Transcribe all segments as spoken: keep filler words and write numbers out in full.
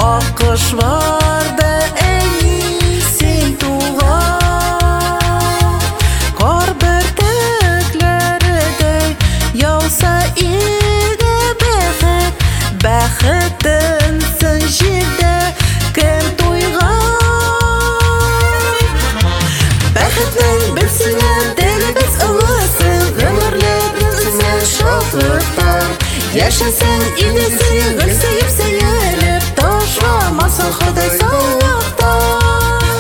Аккош vardı en iyisi tuğan. Kar börtükleri de yağsa iyge bәхет. Бәхетінсің жерде кім тойған. Бәхетнің білсінен дәлібіз ұлысын, ғұмырлердің үзен шалқықтар. Яшасың илесің, гүлсейіп сәйеліп, ташламасың Құдай саулықтан.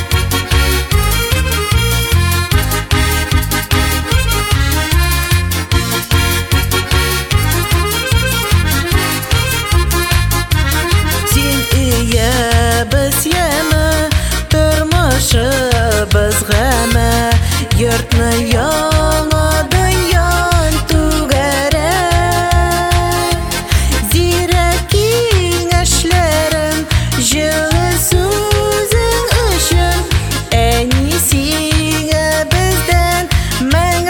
Сен үйе біз емі, тұрмышы біз ғәмі, йұртны яңа дүниян түгәрәк. Зирәк киңәшләрен жылы сүзің үшін, әни сиңа бізден мәң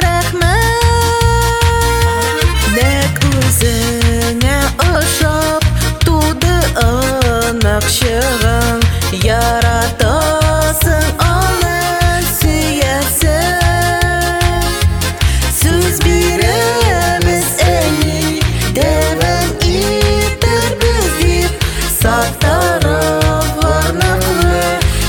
рәхмәт. Нәк өзіңә ошап туды ынық шығың, яратасың аны сүйәсің. Сөз бирәбез әни, дәвам итер біз дип, сақтарып ғарнақлы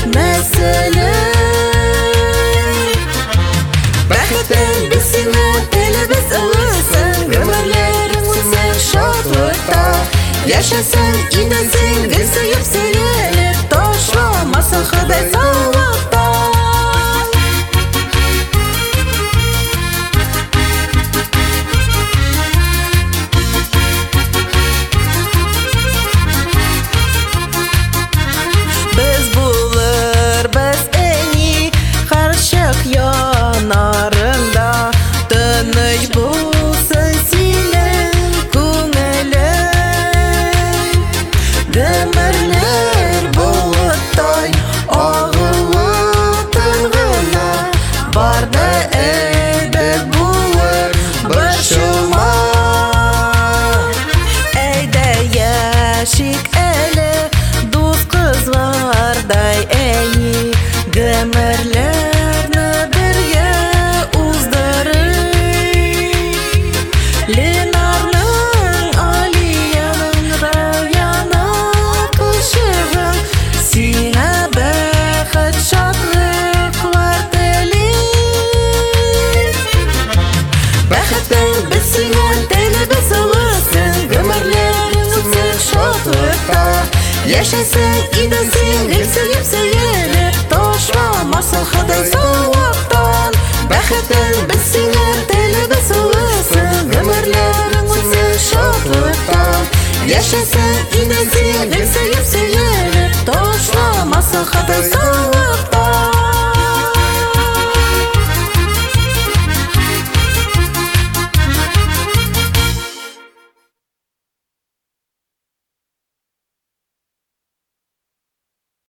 мәсәләк. Бәхеттен білсіңі тілібіз ұлысын, ғұмырлерің өтсін шатлықта. Яшасың, инесің, гүлсейіп сәйеліп, ташламасың Құдай саулықтан. Біз булыр, біз әни, қаршық янарында, тыныш болсын сенің көңілің. Гөмірлер болыттай ағылып тұрғына, барда әйбәт булыр башыма. Әйдә яшик әлі дус қызлардай әни, гөмірлерні бірге уздырып. Ленарның, Алияның, Раяны кылшығын, сиңа бәхет шатлықлар тілейм. Бәхеттің білсіңен тілібіз ұлысын, ғұмырлерің өтсін шатлықта. Яшасың, инесің, гүлсейіп сәйеліп, ташламасың Құдай саулықтан. Бәхеттің білсіңен тілібіз ұлысын, ғұмырлерің өтсін шатлықта. Яшасың, инесің, гүлсейіп сәйеліп, ташламасың Құдай саулықтан.